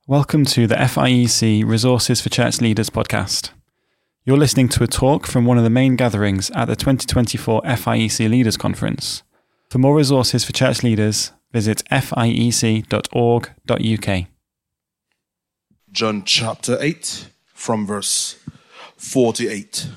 Welcome to the FIEC Resources for Church Leaders podcast. You're listening to a talk from one of the main gatherings at the 2024 FIEC Leaders Conference. For more resources for church leaders, visit fiec.org.uk. John chapter 8 from verse 48.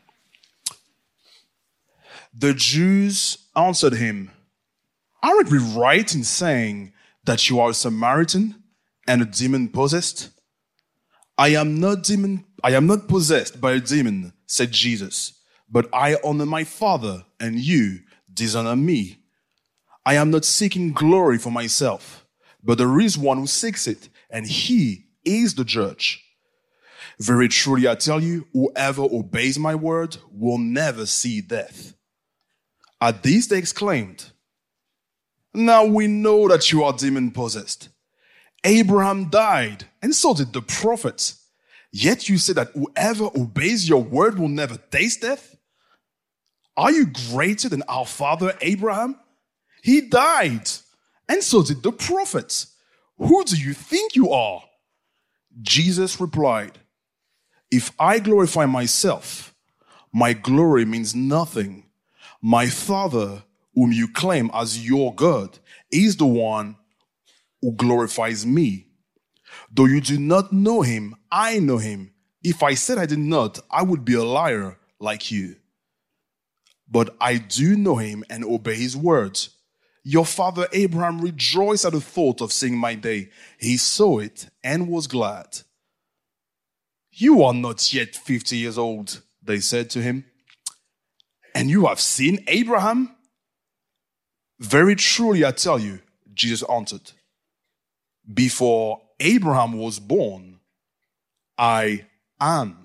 The Jews answered him, "Aren't we right in saying that you are a Samaritan and a demon-possessed?" I am not possessed by a demon," said Jesus, "but I honor my Father, and you dishonor me. I am not seeking glory for myself, but there is one who seeks it, and he is the judge. Very truly I tell you, whoever obeys my word will never see death." At this they exclaimed, "Now we know that you are demon-possessed. Abraham died, and so did the prophets. Yet you say that whoever obeys your word will never taste death? Are you greater than our father Abraham? He died, and so did the prophets. Who do you think you are?" Jesus replied, "If I glorify myself, my glory means nothing. My Father, whom you claim as your God, is the one who glorifies me. Though you do not know him, I know him. If I said I did not, I would be a liar like you. But I do know him and obey his words. Your father Abraham rejoiced at the thought of seeing my day. He saw it and was glad." "You are not yet 50 years old," they said to him, "and you have seen Abraham?" "Very truly I tell you," Jesus answered, "before Abraham was born, I am."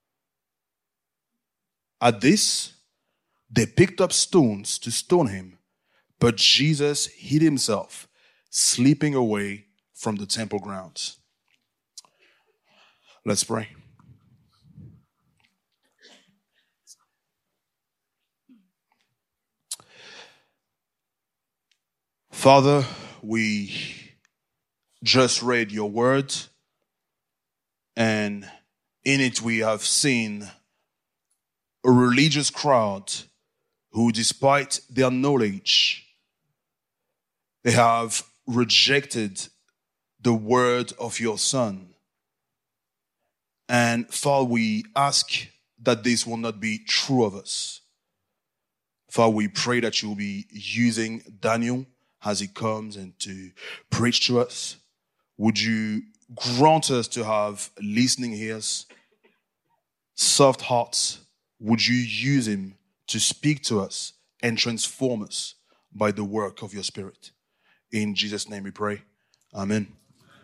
At this, they picked up stones to stone him, but Jesus hid himself, slipping away from the temple grounds. Let's pray. Father, we just read your word, and in it we have seen a religious crowd who, despite their knowledge, they have rejected the word of your Son. And Father, we ask that this will not be true of us. Father, we pray that you will be using Daniel as he comes and to preach to us. Would you grant us to have listening ears, soft hearts? Would you use him to speak to us and transform us by the work of your Spirit? In Jesus' name we pray. Amen.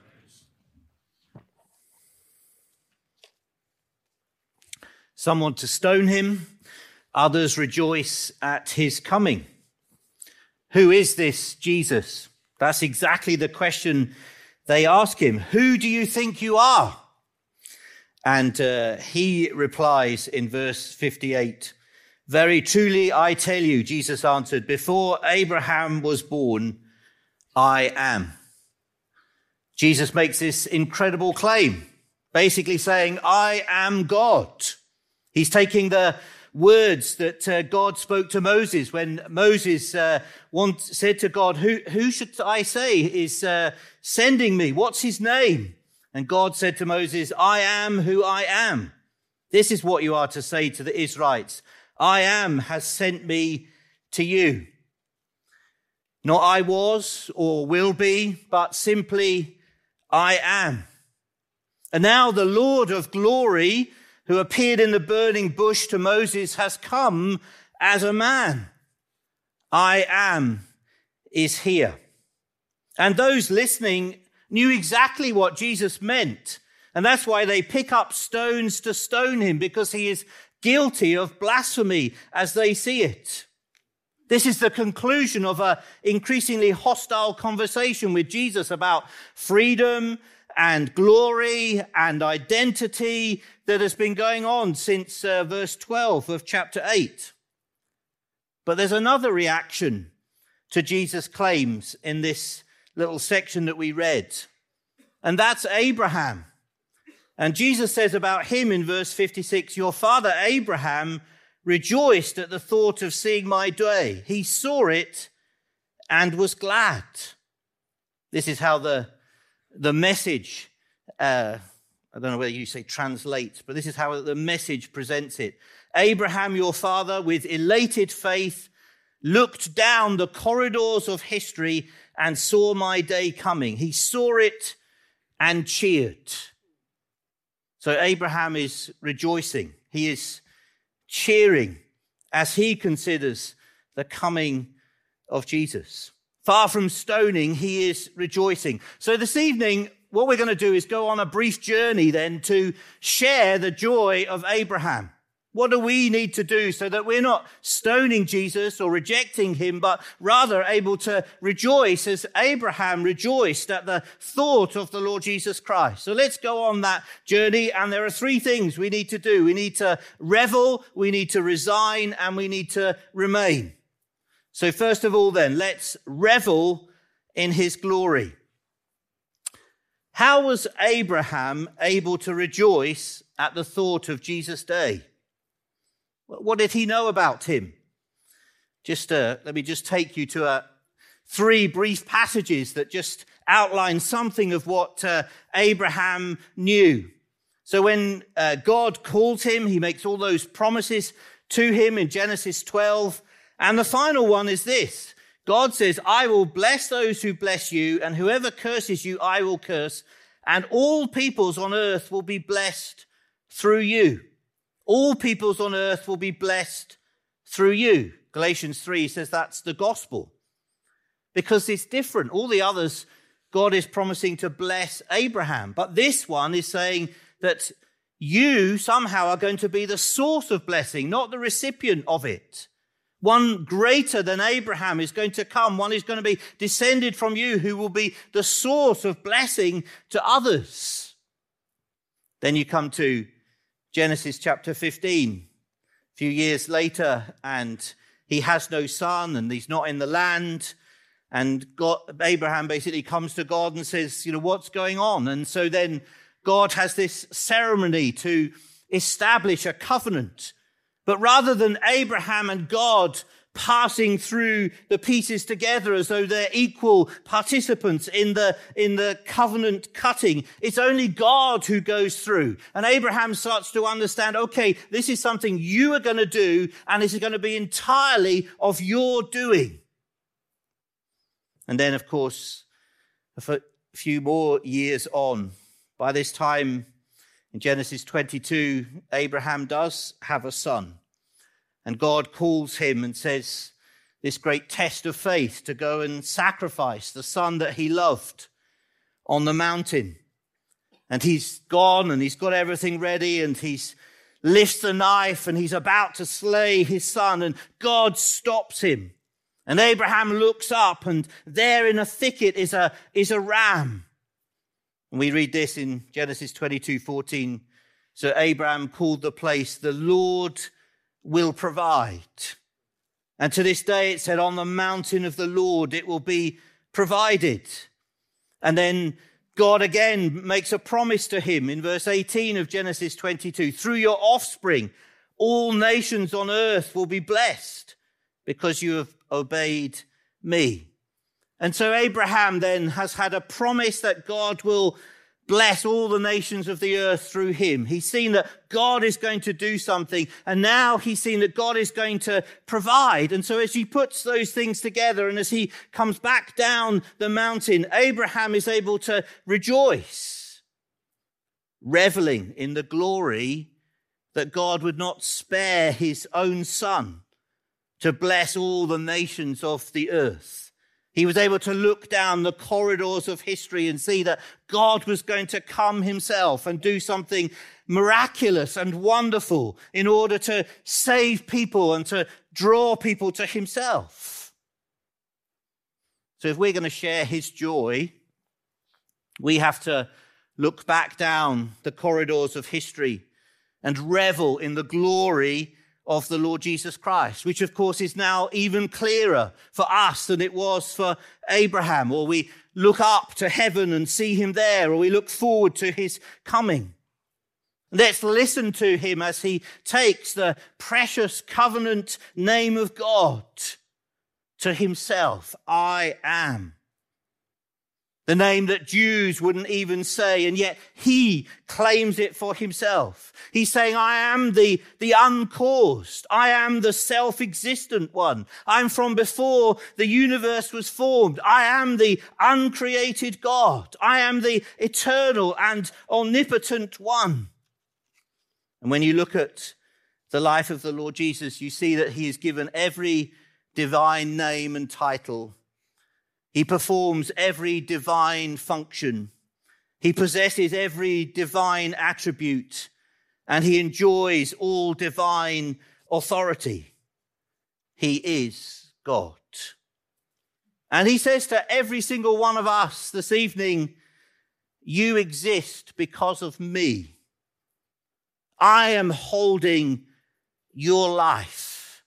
Some want to stone him, others rejoice at his coming. Who is this Jesus? That's exactly the question they ask him. Who do you think you are? And he replies in verse 58, "Very truly I tell you," Jesus answered, "before Abraham was born, I am." Jesus makes this incredible claim, basically saying, I am God. He's taking the words that God spoke to Moses when Moses said to God, who should I say is sending me? What's his name? And God said to Moses, I am who I am. This is what you are to say to the Israelites. I am has sent me to you. Not I was or will be, but simply I am. And now the Lord of glory, who appeared in the burning bush to Moses, has come as a man. I am is here. And those listening knew exactly what Jesus meant. And that's why they pick up stones to stone him, because he is guilty of blasphemy as they see it. This is the conclusion of an increasingly hostile conversation with Jesus about freedom and glory and identity that has been going on since verse 12 of chapter 8. But there's another reaction to Jesus' claims in this little section that we read. And that's Abraham. And Jesus says about him in verse 56, your father Abraham rejoiced at the thought of seeing my day. He saw it and was glad. This is how the message, I don't know whether you say translates, but this is how the message presents it. Abraham, your father, with elated faith, looked down the corridors of history and saw my day coming. He saw it and cheered. So Abraham is rejoicing. He is cheering as he considers the coming of Jesus. Far from stoning, he is rejoicing. So this evening, what we're going to do is go on a brief journey then to share the joy of Abraham. What do we need to do so that we're not stoning Jesus or rejecting him, but rather able to rejoice as Abraham rejoiced at the thought of the Lord Jesus Christ? So let's go on that journey. And there are three things we need to do. We need to revel, we need to resign, and we need to remain. So first of all then, let's revel in his glory. How was Abraham able to rejoice at the thought of Jesus' day? What did he know about him? Let me just take you to three brief passages that just outline something of what Abraham knew. So when God called him, he makes all those promises to him in Genesis 12. And the final one is this. God says, I will bless those who bless you, and whoever curses you, I will curse. And all peoples on earth will be blessed through you. All peoples on earth will be blessed through you. Galatians 3 says that's the gospel. Because it's different. All the others, God is promising to bless Abraham. But this one is saying that you somehow are going to be the source of blessing, not the recipient of it. One greater than Abraham is going to come. One is going to be descended from you who will be the source of blessing to others. Then you come to Genesis chapter 15, a few years later, and he has no son and he's not in the land. And Abraham basically comes to God and says, what's going on? And so then God has this ceremony to establish a covenant. But rather than Abraham and God passing through the pieces together as though they're equal participants in the covenant cutting, it's only God who goes through. And Abraham starts to understand, okay, this is something you are going to do, and this is going to be entirely of your doing. And then, of course, a few more years on, by this time in Genesis 22, Abraham does have a son. And God calls him and says this great test of faith to go and sacrifice the son that he loved on the mountain. And he's gone and he's got everything ready and he's lifts the knife and he's about to slay his son, and God stops him. And Abraham looks up, and there in a thicket is a ram. And we read this in Genesis 22:14. So Abraham called the place, the Lord will provide. And to this day it said, on the mountain of the Lord it will be provided. And then God again makes a promise to him in verse 18 of Genesis 22. Through your offspring, all nations on earth will be blessed because you have obeyed me. And so Abraham then has had a promise that God will bless all the nations of the earth through him. He's seen that God is going to do something, and now he's seen that God is going to provide. And so as he puts those things together and as he comes back down the mountain, Abraham is able to rejoice, reveling in the glory that God would not spare his own son to bless all the nations of the earth. He was able to look down the corridors of history and see that God was going to come himself and do something miraculous and wonderful in order to save people and to draw people to himself. So if we're going to share his joy, we have to look back down the corridors of history and revel in the glory of the Lord Jesus Christ, which of course is now even clearer for us than it was for Abraham. Or we look up to heaven and see him there, or we look forward to his coming. Let's listen to him as he takes the precious covenant name of God to himself. I am. The name that Jews wouldn't even say, and yet he claims it for himself. He's saying, I am the uncaused. I am the self-existent one. I'm from before the universe was formed. I am the uncreated God. I am the eternal and omnipotent one. And when you look at the life of the Lord Jesus, you see that he is given every divine name and title. He performs every divine function. He possesses every divine attribute, and he enjoys all divine authority. He is God. And he says to every single one of us this evening, you exist because of me. I am holding your life.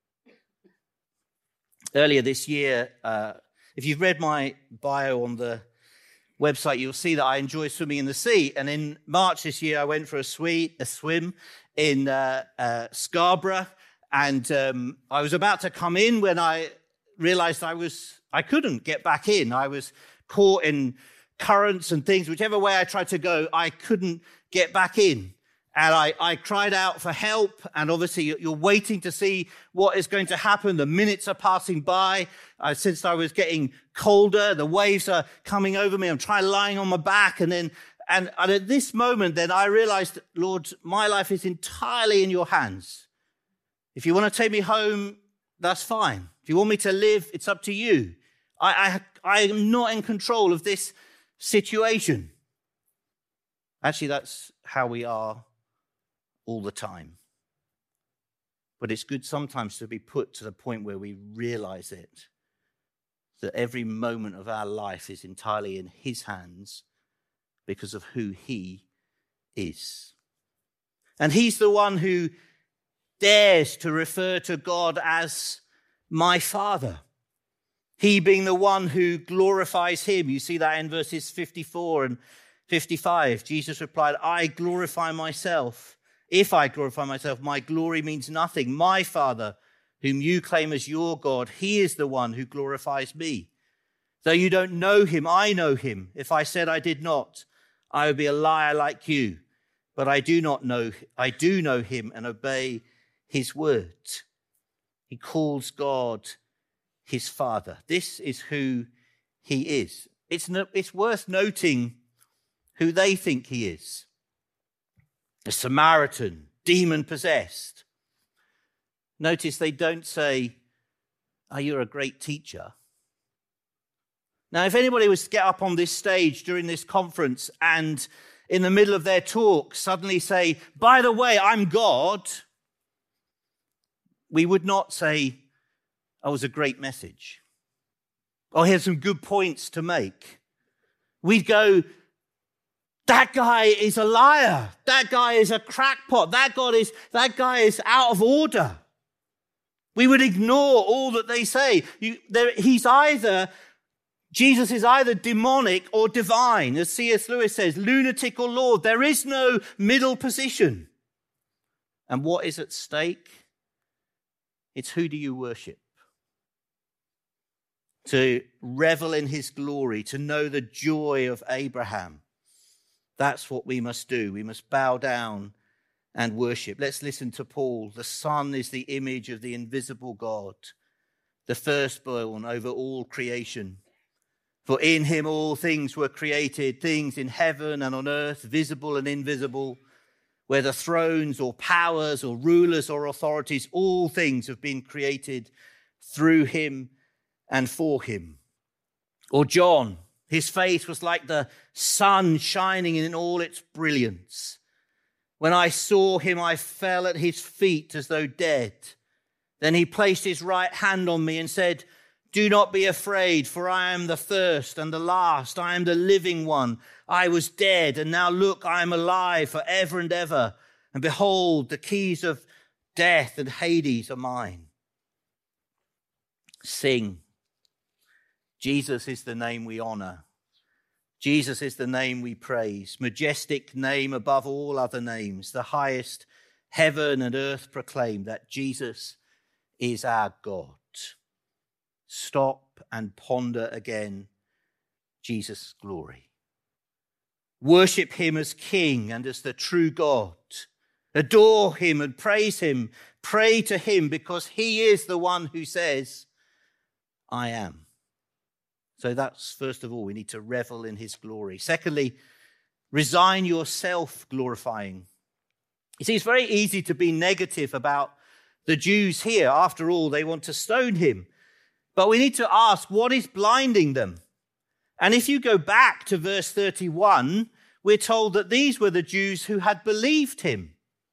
Earlier this year, if you've read my bio on the website, you'll see that I enjoy swimming in the sea. And in March this year, I went for a swim in Scarborough. And I was about to come in when I realized I couldn't get back in. I was caught in currents and things. Whichever way I tried to go, I couldn't get back in. And I cried out for help, and obviously you're waiting to see what is going to happen. The minutes are passing by. I sensed I was getting colder. The waves are coming over me. I'm lying on my back. And at this moment, then I realized, Lord, my life is entirely in your hands. If you want to take me home, that's fine. If you want me to live, it's up to you. I am not in control of this situation. Actually, that's how we are all the time. But it's good sometimes to be put to the point where we realize it, that every moment of our life is entirely in his hands because of who he is. And he's the one who dares to refer to God as my Father. He being the one who glorifies him. You see that in verses 54 and 55. Jesus replied, I glorify myself. If I glorify myself, my glory means nothing. My Father, whom you claim as your God, he is the one who glorifies me. Though you don't know him, I know him. If I said I did not, I would be a liar like you. But I do know him and obey his words. He calls God his Father. This is who he is. It's worth noting who they think he is. A Samaritan, demon-possessed. Notice they don't say, oh, you're a great teacher. Now, if anybody was to get up on this stage during this conference and in the middle of their talk suddenly say, by the way, I'm God, we would not say, oh, it was a great message. Oh, here's some good points to make. We'd go, that guy is a liar. That guy is a crackpot. That guy is out of order. We would ignore all that they say. Jesus is either demonic or divine. As C.S. Lewis says, lunatic or Lord. There is no middle position. And what is at stake? It's who do you worship? To revel in his glory, to know the joy of Abraham. That's what we must do. We must bow down and worship. Let's listen to Paul. The Son is the image of the invisible God, the firstborn over all creation. For in him all things were created, things in heaven and on earth, visible and invisible, whether thrones or powers or rulers or authorities, all things have been created through him and for him. Or John, his face was like the sun shining in all its brilliance. When I saw him, I fell at his feet as though dead. Then he placed his right hand on me and said, do not be afraid, for I am the first and the last. I am the living one. I was dead, and now look, I am alive forever and ever. And behold, the keys of death and Hades are mine. Sing. Jesus is the name we honor. Jesus is the name we praise, majestic name above all other names, the highest heaven and earth proclaim that Jesus is our God. Stop and ponder again Jesus' glory. Worship him as King and as the true God. Adore him and praise him. Pray to him because he is the one who says, I am. So that's, first of all, we need to revel in his glory. Secondly, resign your self-glorifying. You see, it's very easy to be negative about the Jews here. After all, they want to stone him. But we need to ask, what is blinding them? And if you go back to verse 31, we're told that these were the Jews who had believed him.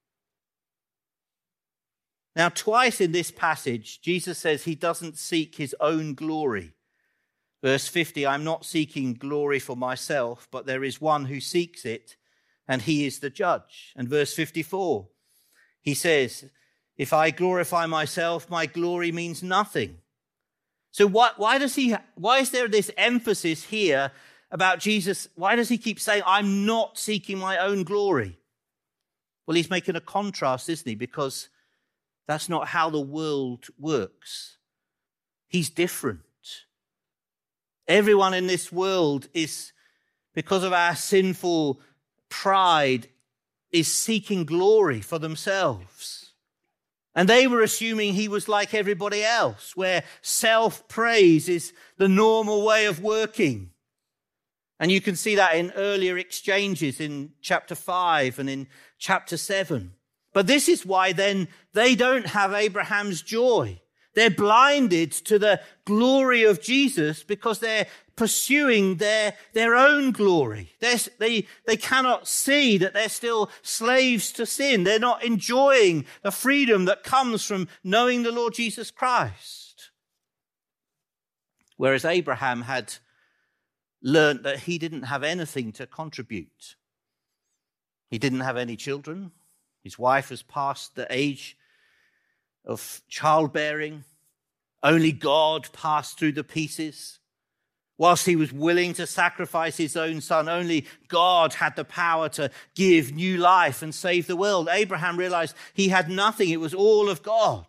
Now, twice in this passage, Jesus says he doesn't seek his own glory. Verse 50, I'm not seeking glory for myself, but there is one who seeks it, and he is the judge. And verse 54, he says, if I glorify myself, my glory means nothing. So why is there this emphasis here about Jesus? Why does he keep saying, I'm not seeking my own glory? Well, he's making a contrast, isn't he? Because that's not how the world works. He's different. Everyone in this world is, because of our sinful pride, is seeking glory for themselves. And they were assuming he was like everybody else, where self-praise is the normal way of working. And you can see that in earlier exchanges in chapter 5 and in chapter 7. But this is why then they don't have Abraham's joy. They're blinded to the glory of Jesus because they're pursuing their own glory. They cannot see that they're still slaves to sin. They're not enjoying the freedom that comes from knowing the Lord Jesus Christ. Whereas Abraham had learnt that he didn't have anything to contribute. He didn't have any children. His wife was past the age of childbearing. Only God passed through the pieces. Whilst he was willing to sacrifice his own son, only God had the power to give new life and save the world. Abraham realized he had nothing. It was all of God.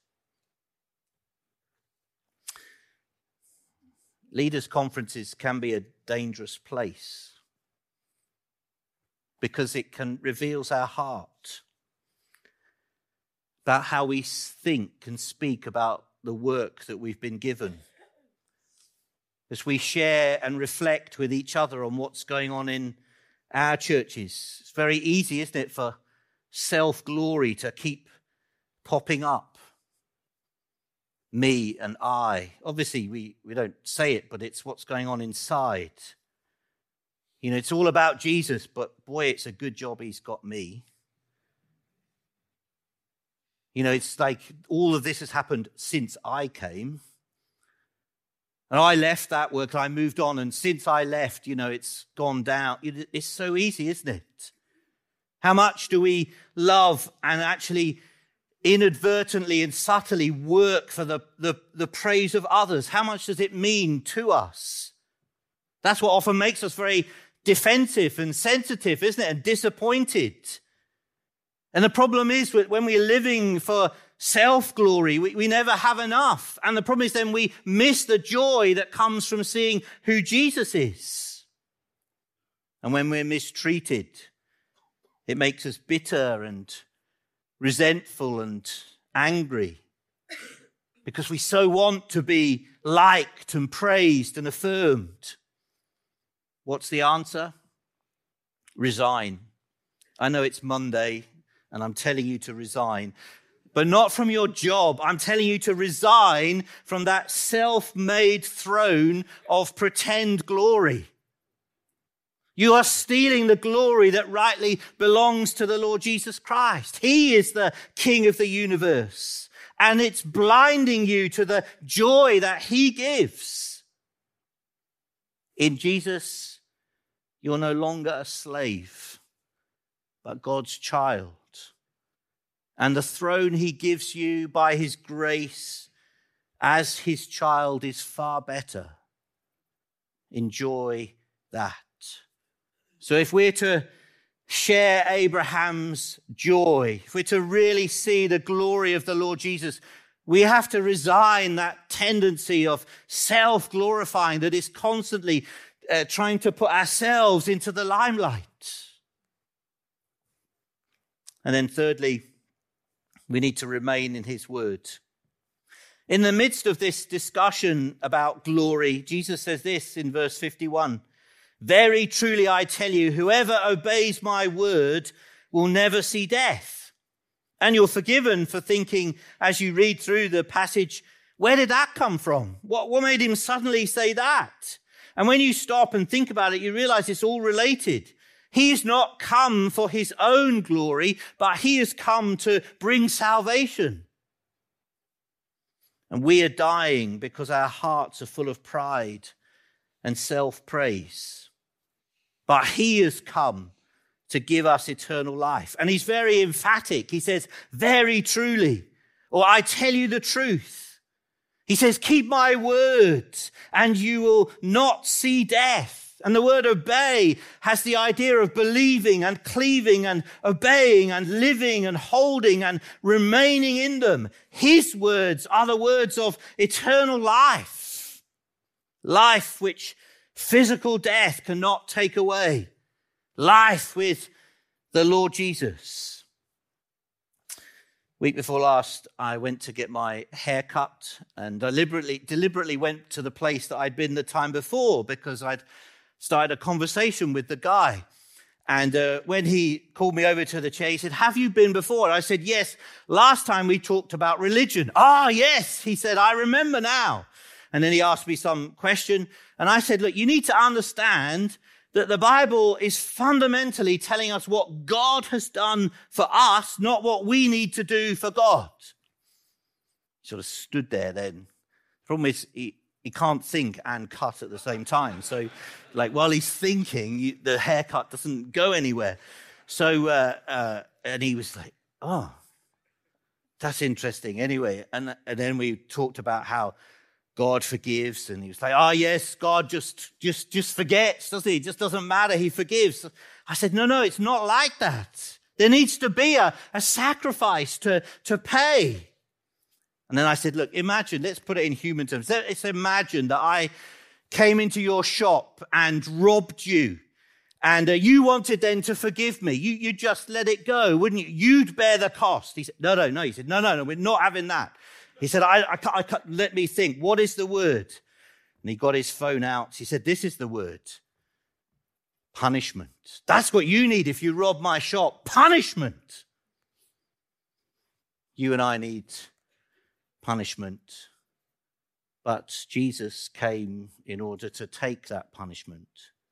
Leaders' conferences can be a dangerous place because it reveals our heart about how we think and speak about the work that we've been given. As we share and reflect with each other on what's going on in our churches, it's very easy, isn't it, for self-glory to keep popping up. Me and I. Obviously, we don't say it, but it's what's going on inside. You know, it's all about Jesus, but boy, it's a good job he's got me. You know, it's like all of this has happened since I came. And I left that work, I moved on, and since I left, you know, it's gone down. It's so easy, isn't it? How much do we love and actually inadvertently and subtly work for the praise of others? How much does it mean to us? That's what often makes us very defensive and sensitive, isn't it? And disappointed. And the problem is when we're living for self-glory, we never have enough. And the problem is then we miss the joy that comes from seeing who Jesus is. And when we're mistreated, it makes us bitter and resentful and angry because we so want to be liked and praised and affirmed. What's the answer? Resign. I know it's Monday and I'm telling you to resign, but not from your job. I'm telling you to resign from that self-made throne of pretend glory. You are stealing the glory that rightly belongs to the Lord Jesus Christ. He is the King of the universe, and it's blinding you to the joy that he gives. In Jesus, you're no longer a slave, but God's child. And the throne he gives you by his grace as his child is far better. Enjoy that. So if we're to share Abraham's joy, if we're to really see the glory of the Lord Jesus, we have to resign that tendency of self-glorifying that is constantly trying to put ourselves into the limelight. And then thirdly, we need to remain in his word. In the midst of this discussion about glory, Jesus says this in verse 51, "Very truly I tell you, whoever obeys my word will never see death." And you're forgiven for thinking, as you read through the passage, where did that come from? What made him suddenly say that? And when you stop and think about it, you realize it's all related. He's not come for his own glory, but he has come to bring salvation. And we are dying because our hearts are full of pride and self-praise. But he has come to give us eternal life. And he's very emphatic. He says, "Very truly," or "I tell you the truth." He says, "Keep my words and you will not see death." And the word obey has the idea of believing and cleaving and obeying and living and holding and remaining in them. His words are the words of eternal life. Life which physical death cannot take away. Life with the Lord Jesus. Week before last, I went to get my hair cut and deliberately went to the place that I'd been the time before because I'd started a conversation with the guy. And when he called me over to the chair, he said, "Have you been before?" And I said, "Yes. Last time we talked about religion." "Ah, yes." He said, "I remember now." And then he asked me some question. And I said, "Look, you need to understand that the Bible is fundamentally telling us what God has done for us, not what we need to do for God." He sort of stood there then. The problem is he can't think and cut at the same time. So, while he's thinking, the haircut doesn't go anywhere. So, and he was like, "Oh, that's interesting." Anyway, and then we talked about how God forgives, and he was like, "Oh, yes, God just forgets, doesn't he? It just doesn't matter, he forgives." I said, No, it's not like that. There needs to be a sacrifice to pay. And then I said, "Look, imagine, let's put it in human terms. Let's imagine that I came into your shop and robbed you. And you wanted then to forgive me. You just let it go, wouldn't you? You'd bear the cost." He said, No. He said, no, we're not having that. He said, I can't, let me think. What is the word? And he got his phone out. He said, "This is the word. Punishment. That's what you need if you rob my shop. Punishment." You and I need punishment. But Jesus came in order to take that punishment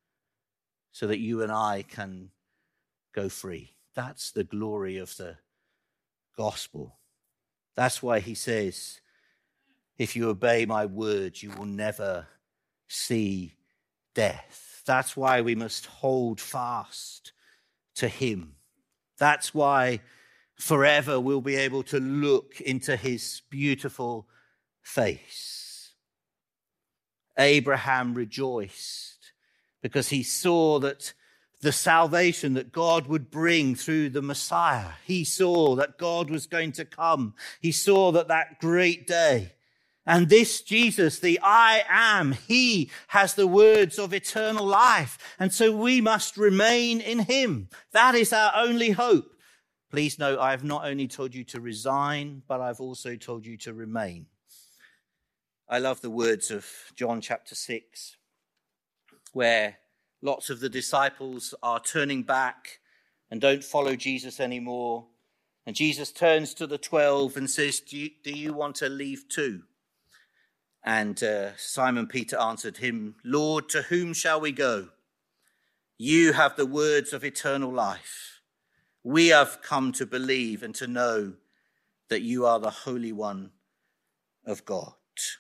so that you and I can go free. That's the glory of the gospel. That's why he says, "If you obey my word, you will never see death." That's why we must hold fast to him. That's why forever we'll be able to look into his beautiful face. Abraham rejoiced because he saw that the salvation that God would bring through the Messiah. He saw that God was going to come. He saw that great day. And this Jesus, the I am, he has the words of eternal life. And so we must remain in him. That is our only hope. Please note, I have not only told you to resign, but I've also told you to remain. I love the words of John chapter 6, where lots of the disciples are turning back and don't follow Jesus anymore. And Jesus turns to the 12 and says, do you want to leave too? And Simon Peter answered him, "Lord, to whom shall we go? You have the words of eternal life. We have come to believe and to know that you are the Holy One of God."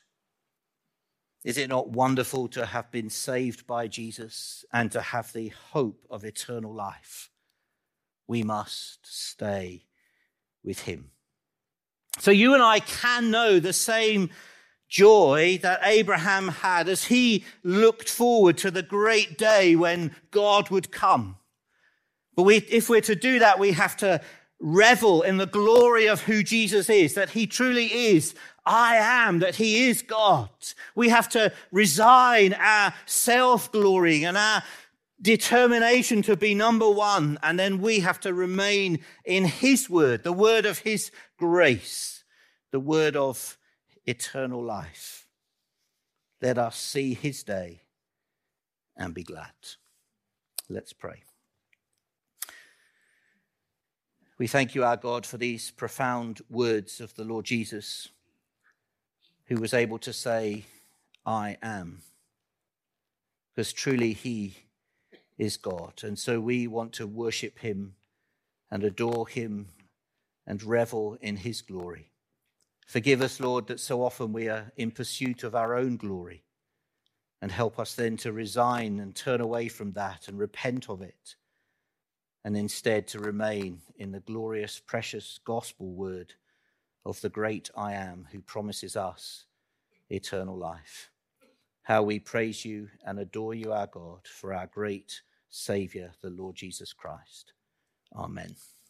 Is it not wonderful to have been saved by Jesus and to have the hope of eternal life? We must stay with him. So you and I can know the same joy that Abraham had as he looked forward to the great day when God would come. But if we're to do that, we have to revel in the glory of who Jesus is, that he truly is I am, that he is God. We have to resign our self-glorying and our determination to be number one, and then we have to remain in his word, the word of his grace, the word of eternal life. Let us see his day and be glad. Let's pray. We thank you, our God, for these profound words of the Lord Jesus, who was able to say, I am, because truly he is God. And so we want to worship him and adore him and revel in his glory. Forgive us, Lord, that so often we are in pursuit of our own glory, and help us then to resign and turn away from that and repent of it, and instead to remain in the glorious, precious gospel word of the great I am, who promises us eternal life. How we praise you and adore you, our God, for our great Saviour, the Lord Jesus Christ. Amen.